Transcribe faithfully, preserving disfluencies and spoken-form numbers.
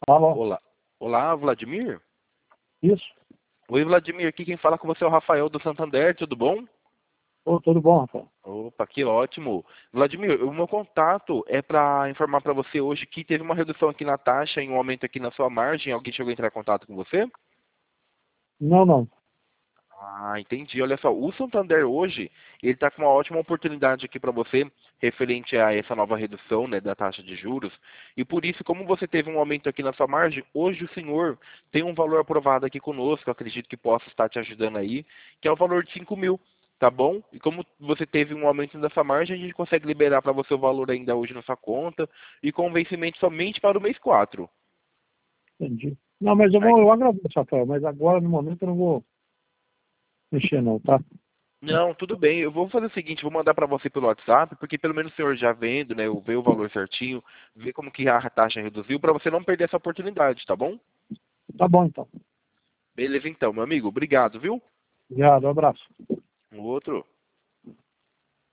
Alô? Olá, olá, Vladimir? Isso? Oi, Vladimir, aqui quem fala com você é o Rafael do Santander, tudo bom? Ô, tudo bom, Rafael? Opa, que ótimo. Vladimir, o meu contato é para informar para você hoje que teve uma redução aqui na taxa e um aumento aqui na sua margem. Alguém chegou a entrar em contato com você? Não, não. Ah, entendi. Olha só, o Santander hoje, ele está com uma ótima oportunidade aqui para você, referente a essa nova redução, né, da taxa de juros. E por isso, como você teve um aumento aqui na sua margem, hoje o senhor tem um valor aprovado aqui conosco, acredito que possa estar te ajudando aí, que é o valor de cinco mil, tá bom? E como você teve um aumento da sua margem, a gente consegue liberar para você o valor ainda hoje na sua conta e com vencimento somente para o mês quatro. Entendi. Não, mas eu vou, eu agradeço, Rafael, mas agora, no momento, eu não vou mexer não, tá? Não, tudo bem. Eu vou fazer o seguinte, vou mandar para você pelo WhatsApp, porque pelo menos o senhor já vendo, né, ver o valor certinho, ver como que a taxa reduziu, para você não perder essa oportunidade, tá bom? Tá bom, então. Beleza então, meu amigo. Obrigado, viu? Obrigado, um abraço. Um outro.